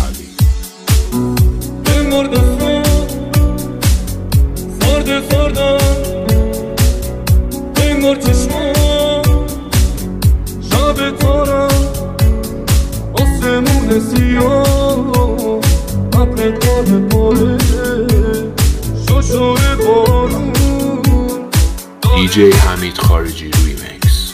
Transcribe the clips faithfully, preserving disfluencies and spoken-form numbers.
علی. بمردم سرده سردم انگار چشمام شب تارم آسمون سیاه ابر پاره پاره شوشوی بارون دی جی حمید خارجی ریمیکس.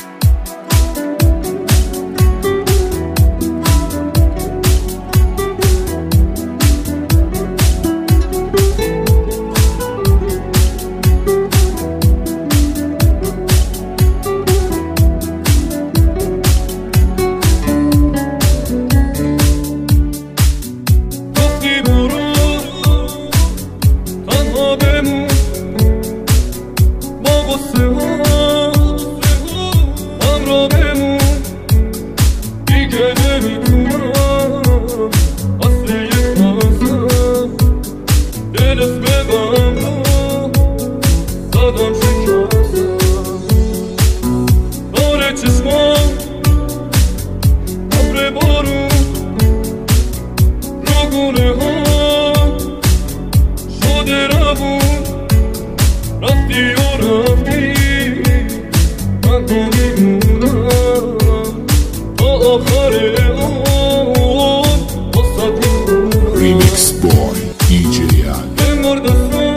ریمیکس بای دی جی علی. بمردم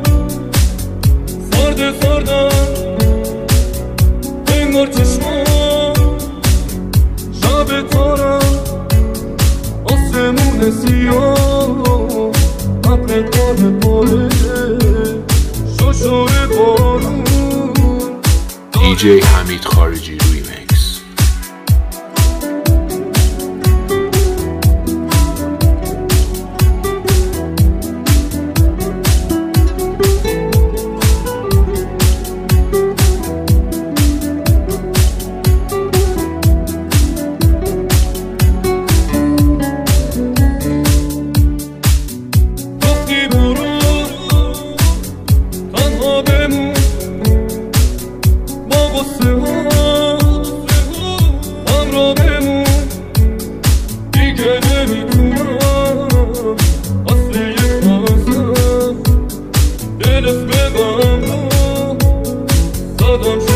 سرده سردم انگار چشمام شب تارم آسمون سیاه ابر پاره پاره شوشوی بارون دی جی حمید خارجی ریمیکس. دلت بگم دادم